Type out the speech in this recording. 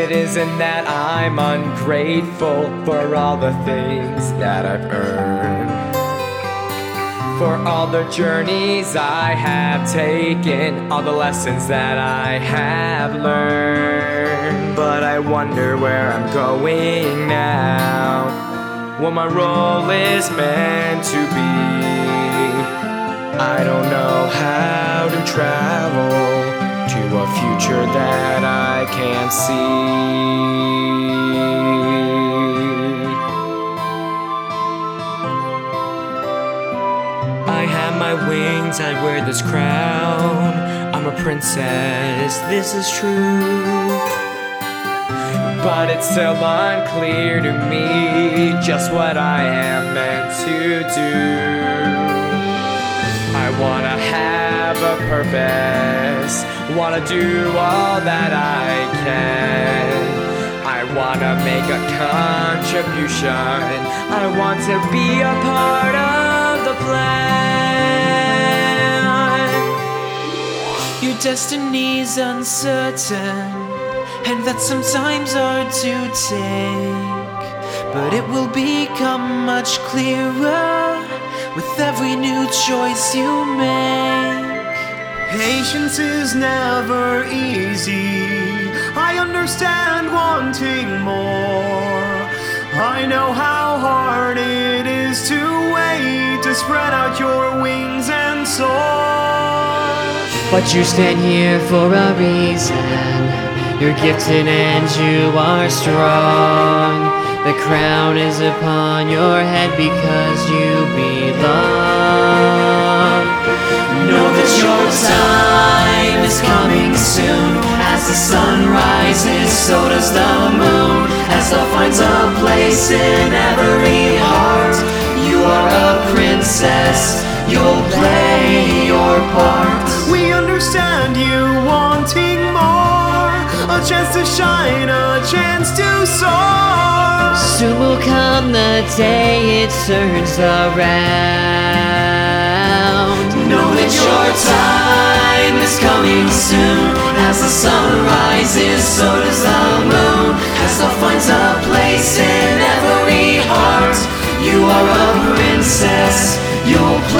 it isn't that I'm ungrateful for all the things that I've earned, for all the journeys I have taken, all the lessons that I have learned. But I wonder where I'm going now, what my role is meant to be. I don't know how to travel to a future that I can't see. I have my wings, I wear this crown. I'm a princess, this is true. But it's still unclear to me just what I am meant to do. I wanna have a purpose, wanna do all that I can. I wanna make a contribution, I want to be a part of the plan. Your destiny's uncertain, and that's sometimes hard to take, but it will become much clearer with every new choice you make. Patience is never easy, I understand wanting more. I know how hard it is to wait, to spread out your wings and soar. But you stand here for a reason, you're gifted and you are strong. The crown is upon your head because you belong. Know that your time is coming soon. As the sun rises, so does the moon. As love finds a place in every heart, you are a princess, you'll play your part. We understand you wanting more, a chance to shine, a chance to soar. Soon will come the day it turns around. Know that your time is coming soon. As the sun rises, so does the moon. As love finds a place in every heart, you are a princess, you'll play